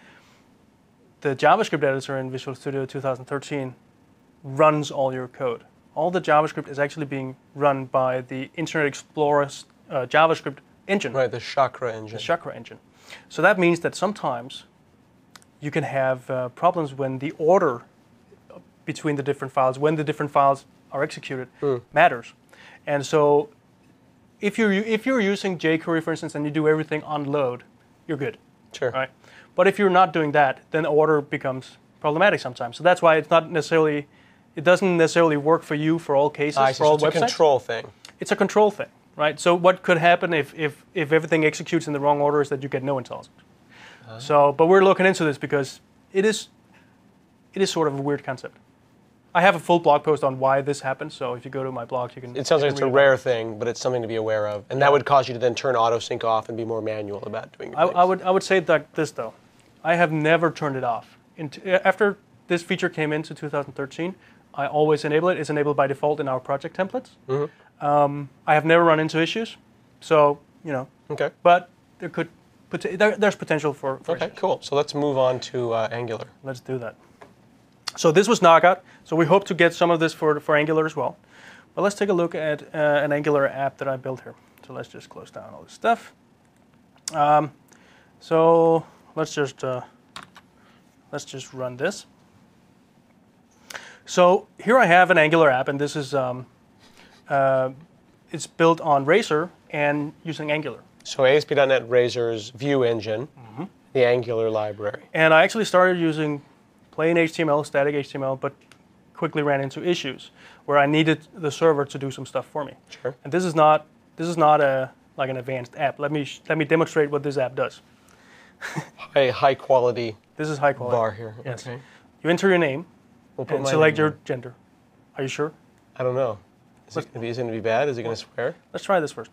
the JavaScript editor in Visual Studio two thousand thirteen runs all your code. All the JavaScript is actually being run by the Internet Explorer's uh, JavaScript engine, Right, the Chakra engine. the Chakra engine. So that means that sometimes you can have uh, problems when the order between the different files, when the different files are executed, Mm. matters. And so if you're, if you're using jQuery, for instance, and you do everything on load, you're good. Sure. Right? But if you're not doing that, then order becomes problematic sometimes. So that's why it's not necessarily, it doesn't necessarily work for you for all cases, I see. for So all it's a websites. control thing. It's a control thing, right? So what could happen if, if, if everything executes in the wrong order is that you get no installs. Uh-huh. So, but we're looking into this because it is, it is sort of a weird concept. I have a full blog post on why this happens, so if you go to my blog, you can... It sounds you like can it's a read rare thing, but it's something to be aware of. And that would cause you to then turn autosync off and be more manual about doing your I, things. I would I would say like this, though. I have never turned it off. Into, after this feature came into two thousand thirteen, I always enable it. It's enabled by default in our project templates. Mm-hmm. Um, I have never run into issues, so, you know. Okay. But there could, there, there's potential for, for Okay, issues. cool. So let's move on to uh, Angular. Let's do that. So this was Knockout. So we hope to get some of this for, for Angular as well. But let's take a look at uh, an Angular app that I built here. So let's just close down all this stuff. Um, so let's just uh, let's just run this. So here I have an Angular app, and this is um, uh, it's built on Razor and using Angular. So A S P dot net Razor's Vue engine, Mm-hmm. the Angular library. And I actually started using plain H T M L, static H T M L, but quickly ran into issues where I needed the server to do some stuff for me. Sure. And this is not this is not a like an advanced app. Let me sh- let me demonstrate what this app does. A high quality This is high quality. bar here. Yes. Okay. You enter your name We'll put and my select name your in. gender. Are you sure? I don't know. Is it going to be, is it going to be bad? Is it going to swear? Let's try this first.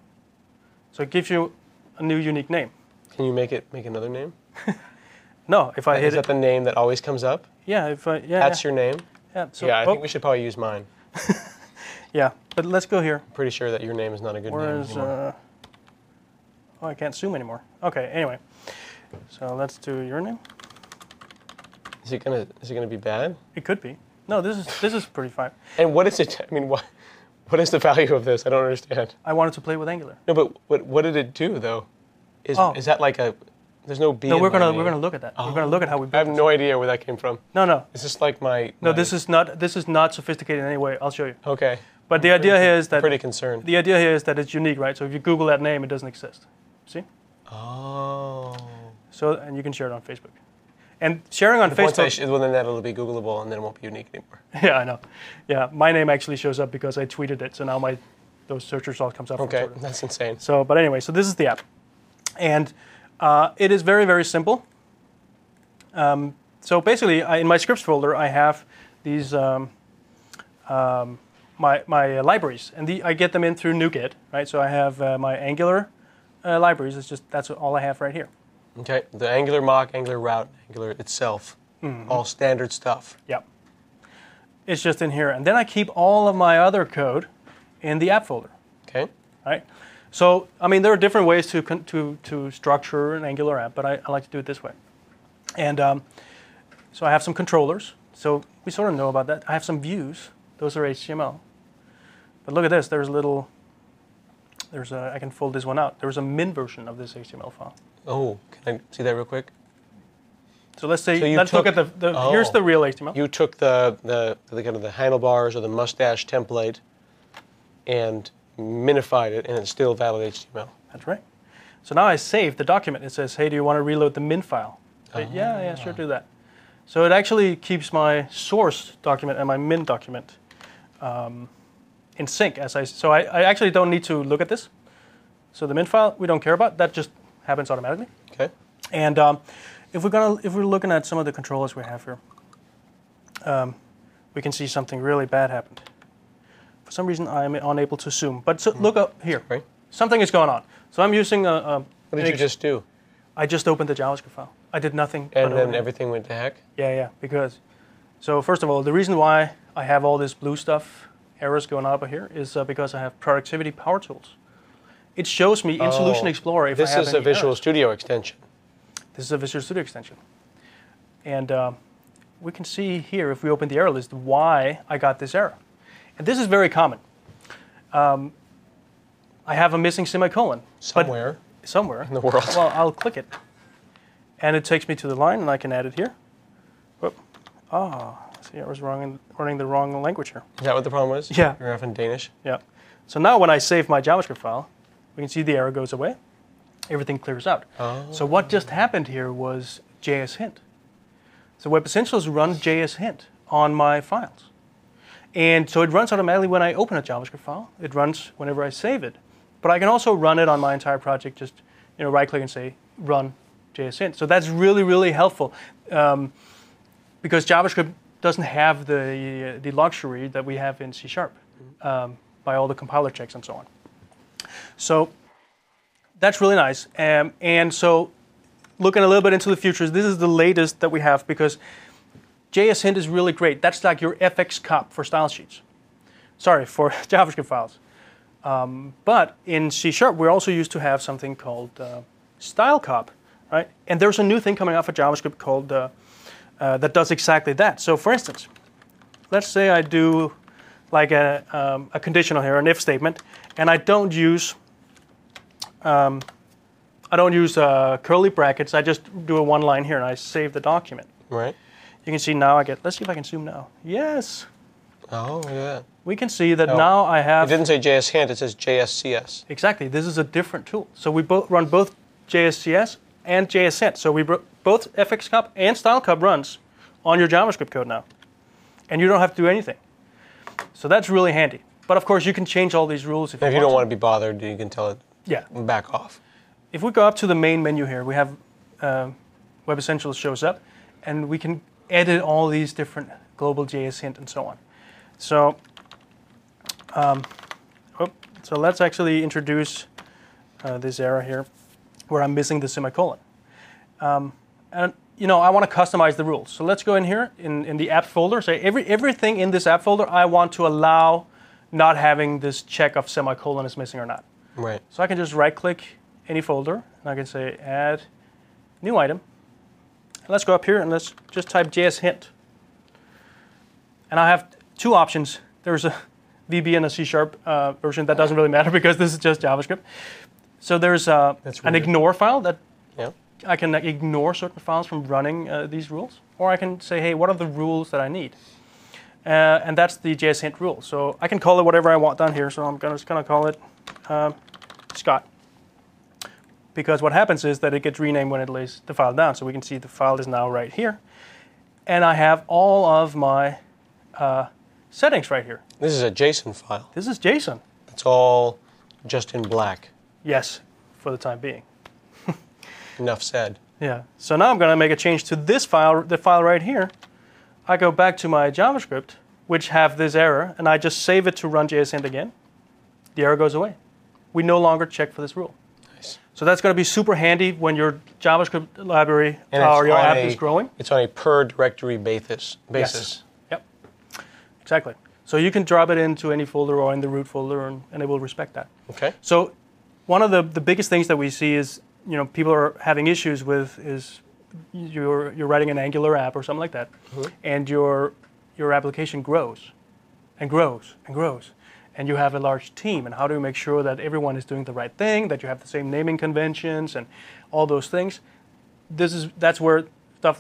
So it gives you a new unique name. Can you make it make another name? No, if I Is hit that it, the name that always comes up? yeah, if I yeah, That's yeah, your name? yeah. So, yeah, I oh, think we should probably use mine. yeah. But let's go here. I'm pretty sure that your name is not a good name Whereas, anymore. uh, oh, I can't zoom anymore. Okay, anyway. So let's do your name. Is it gonna is it gonna be bad? It could be. No, this is this is pretty fine. And what is it? I mean, what what is the value of this? I don't understand. I wanted to play with Angular. No, but what what did it do though? Is Oh. is that like a? There's no B. No, in we're my gonna name. we're gonna look at that. We're gonna look at how we I built have this. no idea where that came from. No, no, Is this like my? no. my- This is not this is not sophisticated in any way. I'll show you. okay. But the idea here is that Pretty concerned. the idea here is that it's unique, right? So if you Google that name, it doesn't exist. See? Oh. So and you can share it on Facebook. And sharing on Once I Facebook. sh- well, then that'll be Googleable, and then it won't be unique anymore. Yeah, I know. Yeah, my name actually shows up because I tweeted it. So now my those search results comes up. Okay, From Twitter. that's insane. So, but anyway, so this is the app, and uh, it is very very simple. Um, so basically, I, in my scripts folder, I have these um, um, my my uh, libraries, and the, I get them in through NuGet, right? So I have uh, my Angular uh, libraries. It's just that's all I have right here. Okay, the Angular mock, Angular route, Angular itself, Mm-hmm. all standard stuff. Yep. It's just in here, and then I keep all of my other code in the app folder. Okay. Right? So, I mean, there are different ways to con- to to structure an Angular app, but I, I like to do it this way. And um, so I have some controllers. So we sort of know about that. I have some views. Those are H T M L. But look at this. There's a little. There's a. I can fold this one out. There's a min version of this H T M L file. Oh, can I see that real quick? So let's say, So you let's look took- at the, the oh. here's the real H T M L. You took the, the, the kind of the handlebars or the mustache template and minified it, and it's still valid H T M L. That's right. So now I save the document. It says, hey, do you want to reload the min file? Say, Ah. Yeah, yeah, sure, do that. So it actually keeps my source document and my min document um, in sync. As I so I, I actually don't need to look at this. So the min file we don't care about. That just happens automatically. Okay. And um, if we're gonna if we're looking at some of the controllers we have here, um, we can see something really bad happened. For some reason, I'm unable to zoom. But so, look up here. Right. Something is going on. So I'm using a. a What did you just do? I just opened the JavaScript file. I did nothing. but And then open it. everything went to heck? Yeah, yeah. Because, so first of all, the reason why I have all this blue stuff, errors going up here, is uh, because I have productivity power tools. It shows me in Solution Oh, Explorer if This I have is a any Visual errors. Studio extension. This is a Visual Studio extension. And uh, we can see here, if we open the error list, why I got this error. And this is very common. Um, I have a missing semicolon. but- Somewhere Somewhere. in the world. Well, I'll click it. And it takes me to the line, and I can add it here. Whoop. Oh, see, I was wrong in, running the wrong language here. Is that what the problem was? Yeah. You're off in Danish? Yeah. So now when I save my JavaScript file, we can see the error goes away. Everything clears out. Oh. So what just happened here was J S hint. So Web Essentials run J S hint on my files. And so it runs automatically when I open a JavaScript file. It runs whenever I save it. But I can also run it on my entire project, just you know, right-click and say, run J S hint. So that's really, really helpful um, because JavaScript doesn't have the, uh, the luxury that we have in C Sharp um, by all the compiler checks and so on. So that's really nice. Um, and so looking a little bit into the future, this is the latest that we have because J S hint is really great. That's like your F X cop for style sheets. Sorry, for JavaScript files. Um, but in C Sharp, we're also used to have something called uh, style cop, right? And there's a new thing coming out for JavaScript called uh, uh, that does exactly that. So for instance, let's say I do like a, um, a conditional here, an if statement, and I don't use um, I don't use uh, curly brackets. I just do a one line here, and I save the document. Right. You can see now I get. Let's see if I can zoom now. Yes, Oh, look at that. we can see that No, now I It have. didn't say J S hint, it says J S C S. Exactly. This is a different tool. So we both run both J S C S and J S hint. So we bro- both F X cop and style cop runs on your JavaScript code now, and you don't have to do anything. So that's really handy. But of course, you can change all these rules if, And if you you don't want want to be bothered, you can tell it to. Yeah. back off. If we go up to the main menu here, we have uh, Web Essentials shows up, and we can edit all these different global J S hint and so on. So, um, oh, so let's actually introduce uh, this error here, where I'm missing the semicolon. Um, and you know, I want to customize the rules. So let's go in here in, in the app folder. Say every everything in this app folder, I want to allow not having this check of semicolon is missing or not. Right. So I can just right-click any folder, and I can say Add New Item. And let's go up here and let's just type J S hint. And I have two options. There's a V B and a C Sharp uh, version. That doesn't really matter because this is just JavaScript. So there's uh, That's an weird. ignore file that Yeah. I can uh, ignore certain files from running uh, these rules. Or I can say, hey, what are the rules that I need? Uh, and that's the J S hint rule. So I can call it whatever I want down here. So I'm gonna, just going to call it um, Scott. Because what happens is that it gets renamed when it lays the file down. So we can see the file is now right here. And I have all of my uh, settings right here. This is a JSON file. This is JSON. It's all just in black. Yes, for the time being. Enough said. Yeah. So now I'm going to make a change to this file, the file right here. I go back to my JavaScript, which have this error, and I just save it to run J S hint again. The error goes away. We no longer check for this rule. Nice. So that's going to be super handy when your JavaScript library And or it's your on app a- is growing. It's on a per directory basis. basis. Yes. Yep. Exactly. So you can drop it into any folder or in the root folder, and, and it will respect that. Okay. So one of the, the biggest things that we see is, you know, people are having issues with is you're you're writing an Angular app or something like that, Mm-hmm. and your your application grows and grows and grows, and you have a large team. And how do you make sure that everyone is doing the right thing, that you have the same naming conventions and all those things? This is that's where stuff like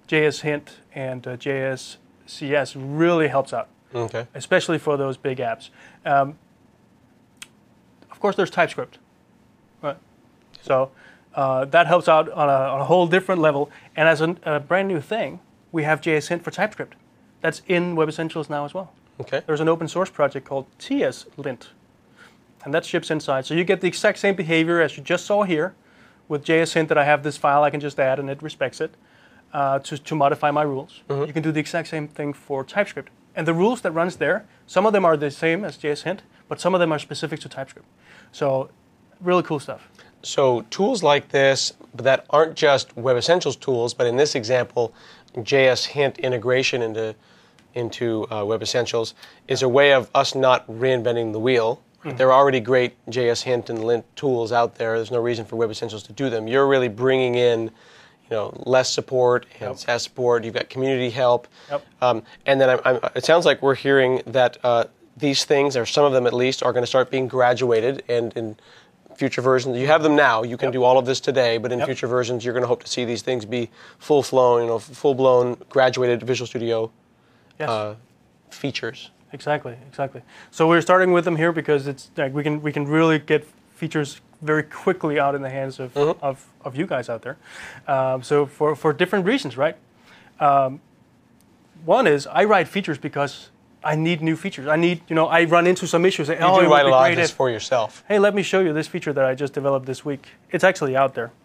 J S Hint and uh, J S C S really helps out, Okay. especially for those big apps. Um, of course, there's TypeScript, right? So uh, that helps out on a, on a whole different level. And as a, a brand new thing, we have J S Hint for TypeScript. That's in Web Essentials now as well. Okay. There's an open source project called T S Lint, and that ships inside. So you get the exact same behavior as you just saw here with J S Hint, that I have this file I can just add and it respects it uh, to, to modify my rules. Mm-hmm. You can do the exact same thing for TypeScript. And the rules that runs there, some of them are the same as J S Hint, but some of them are specific to TypeScript. So really cool stuff. So tools like this that aren't just Web Essentials tools, but in this example, J S Hint integration into into uh, Web Essentials is a way of us not reinventing the wheel. Mm-hmm. There are already great J S Hint and Lint tools out there. There's no reason for Web Essentials to do them. You're really bringing in, you know, less support and yep. S A S support. You've got community help. Yep. Um, and then I'm, I'm, it sounds like we're hearing that uh, these things, or some of them at least, are going to start being graduated, and in future versions, you have them now. You can yep. do all of this today, but in yep. future versions, you're going to hope to see these things be full-flown, you know, full-blown graduated Visual Studio yes. uh, features. Exactly, exactly. So we're starting with them here because it's like we can we can really get features very quickly out in the hands of mm-hmm. of, of you guys out there. Um, so for for different reasons, right? Um, one is I write features because I need new features. I need, you know, I run into some issues. You oh, do write a lot of this for yourself. Hey, let me show you this feature that I just developed this week. It's actually out there.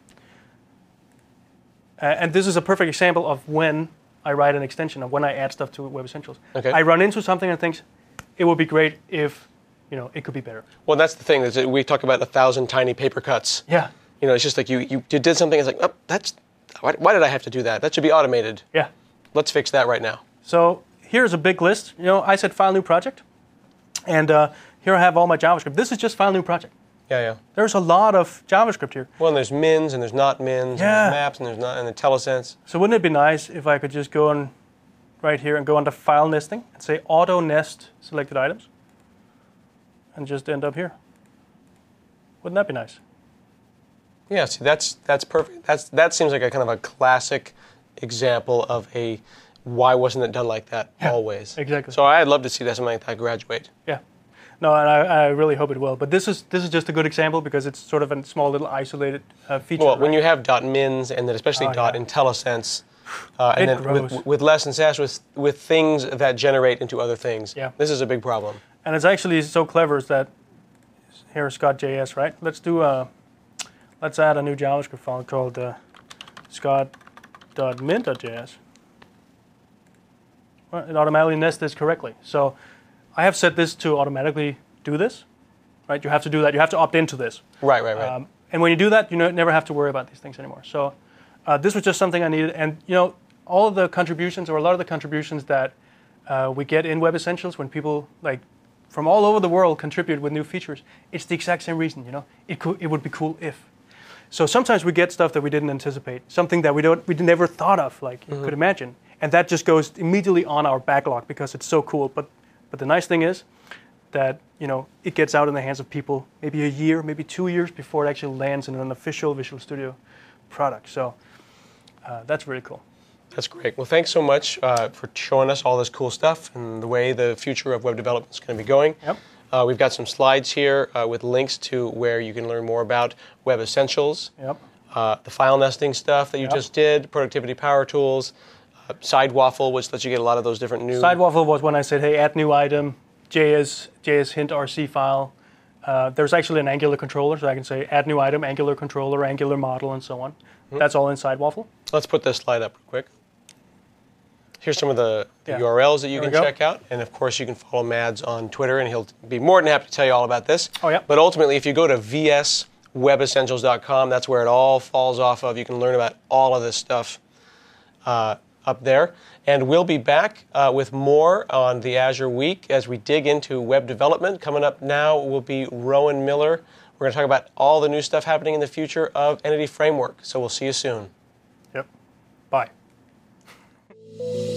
Uh, and this is a perfect example of when I write an extension, of when I add stuff to Web Essentials. Okay. I run into something and think, it would be great if, you know, it could be better. Well, that's the thing, is that we talk about a thousand tiny paper cuts. Yeah. You know, it's just like you, you, you did something, it's like, oh, that's, why, why did I have to do that? That should be automated. Yeah. Let's fix that right now. So here's a big list. You know, I said file new project, and uh, here I have all my JavaScript. This is just file new project. Yeah, yeah. There's a lot of JavaScript here. Well, and there's mins, and there's not mins, yeah. and there's maps, and there's not, and the telesense. So wouldn't it be nice if I could just go on right here and go under file nesting and say auto nest selected items, and just end up here? Wouldn't that be nice? Yeah, see, that's that's perfect. That's that seems like a kind of a classic example of a why wasn't it done like that yeah, always? Exactly. So I'd love to see that something like that graduate. Yeah. No, and I, I really hope it will. But this is this is just a good example because it's sort of a small little isolated uh, feature. Well, right? when you have .mins and then especially oh, dot yeah. IntelliSense, uh, and it then grows. with, with less and S A S with with things that generate into other things, yeah. this is a big problem. And it's actually so clever is that here's Scott.js, right? Let's do a let's add a new JavaScript file called uh, Scott.mint.js. Well, it automatically nests this correctly. So I have set this to automatically do this, right? You have to do that. You have to opt into this. Right, right, right. Um, and when you do that, you no, never have to worry about these things anymore. So uh, this was just something I needed. And you know, all of the contributions, or a lot of the contributions that uh, we get in Web Essentials, when people like from all over the world contribute with new features, it's the exact same reason. You know, it could, it would be cool if. So sometimes we get stuff that we didn't anticipate, something that we don't, we never thought of, like you mm-hmm. could imagine, and that just goes immediately on our backlog because it's so cool. But But the nice thing is that, you know, it gets out in the hands of people maybe a year, maybe two years before it actually lands in an official Visual Studio product. So uh, that's really cool. That's great. Well, thanks so much uh, for showing us all this cool stuff and the way the future of web development is going to be going. Yep. Uh, we've got some slides here uh, with links to where you can learn more about Web Essentials, yep. uh, the file nesting stuff that you yep. just did, productivity power tools, uh, Sidewaffle, which lets you get a lot of those different new... Sidewaffle was when I said, hey, add new item, J S, J S Hint R C file. Uh, there's actually an Angular controller, so I can say add new item, Angular controller, Angular model, and so on. Mm-hmm. That's all in Sidewaffle. Let's put this slide up real quick. Here's some of the, the yeah. U R Ls that you there can check out. And of course, you can follow Mads on Twitter, and he'll be more than happy to tell you all about this. Oh, yeah. But ultimately, if you go to v s web essentials dot com, that's where it all falls off of. You can learn about all of this stuff uh, up there. And we'll be back uh, with more on the Azure Week as we dig into web development. Coming up now will be Rowan Miller. We're going to talk about all the new stuff happening in the future of Entity Framework. So we'll see you soon. Yep. Bye.